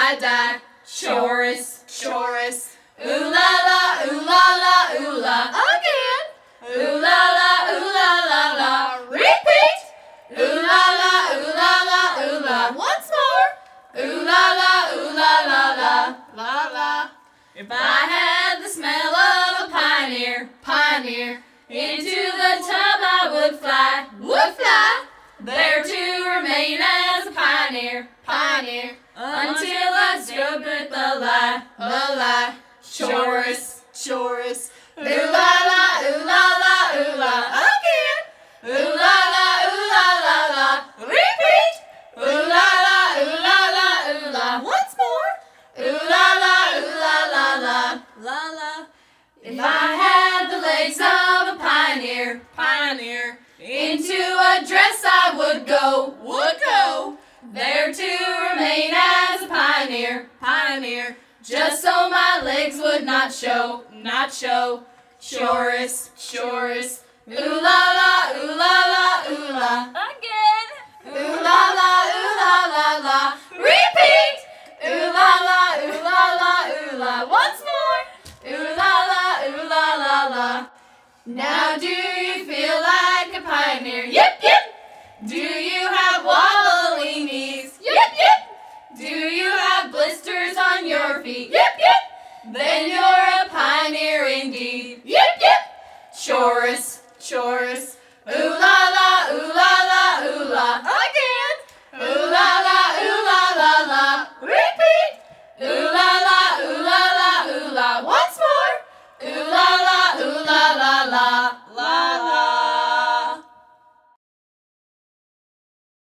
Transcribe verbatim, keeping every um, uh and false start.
I die. Chorus, chorus. Ooh la la, ooh la la, ooh la. Again. Ooh la la, ooh la la la. Repeat. Ooh la la, ooh la la, ooh la. Once more. Ooh la la, ooh la la la. La la. If I had the smell of a pioneer, pioneer, into the tub I would fly, would fly, there to remain as a pioneer, pioneer, until I struck with the lie, the lie. Chorus, chorus. Ooh la la, ooh la la, ooh la. Again. Ooh la la, ooh la la la. Repeat. Ooh la la, ooh la la, ooh la. Once more. Ooh la la, ooh la la la. La la. If I had the legs of a pioneer, pioneer, into a dress I would go, would go, there to remain as a pioneer, pioneer, just so my legs would not show, not show. Chorus, chorus. Ooh la la, ooh la la, ooh la. Again. Ooh la la, ooh la la la. Repeat. Ooh la la, ooh la la, ooh la. Once more. Ooh la la, ooh la la la. Now do you feel like a pioneer? Yep, yep. Do you have wobbly knees? Yep, yep. Do you have blisters on your feet? Yep, yep. Then you're a pioneer indeed. Yep, yep. Chorus.